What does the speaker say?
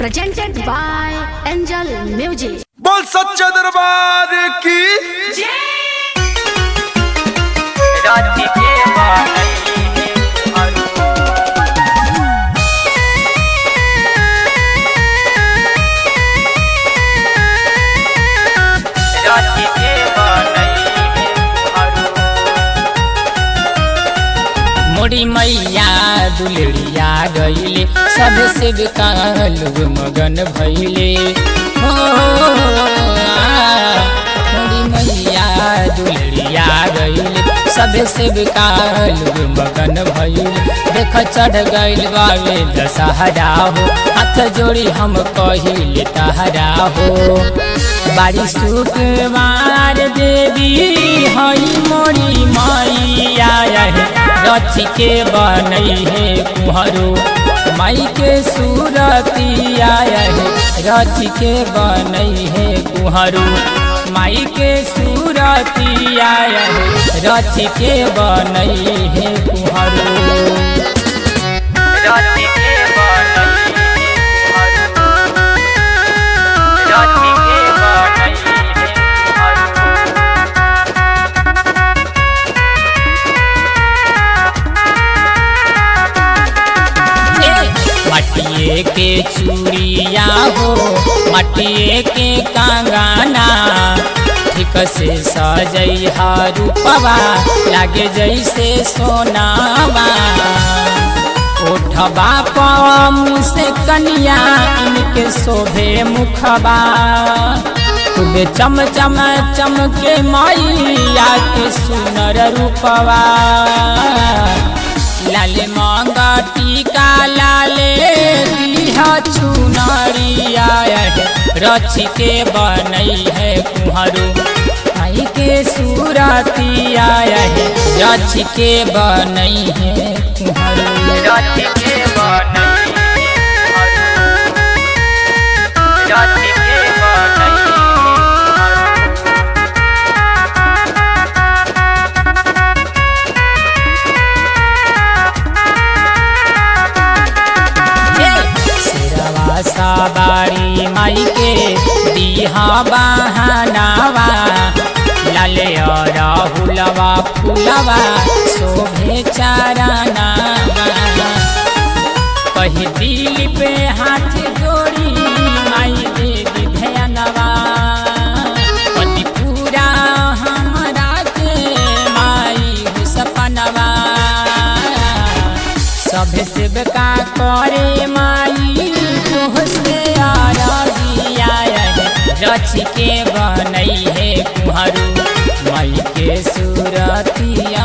presented by Angel Music. बोल सच्चा दरबार की राती के बादल राती के बादल मोरी मैया दुलड़िया गईले सब से लोग मगन भइले मोरी मैया दुलड़िया गईले सब से लोग मगन भइले देख चढ़ गइल बावे दशहरा हो हाथ जोड़ी हम कहिले तहरा हो बारी शुक्रवार देवी हई मोरी मैया रच के बनई है कुहरू माई के सूरतिया रच के बनई है कुहरू माई के सूरतिया रच के बनई है कुहरू रच के बनई रच के बनई मटिए के चूड़िया हो मटिए के कंगना ठीक से सजई रूपवा लागे जैसे सोनावा ओठबा पम से कनिया इनके शोभे मुखबा खूबे चम चम चमके मैया के सुनर रूपवा लाले मांगा टीका लाले दिहा चुनरिया रच के बनई है कुहरू माई के सूरतिया रच के बनई है कुहरू रच के बनई रच के बनई बाड़ी माई के दिहा बहनावा लाले और हुलवा फुलवा शोभे चारनावा कहीं दिल पे हाथ जोड़ी माई देवी ध्यानवा कति पूरा हमरा के माई सपनवा सब सेवका करे माई रच के बनई है कुहरू माई के सूरतिया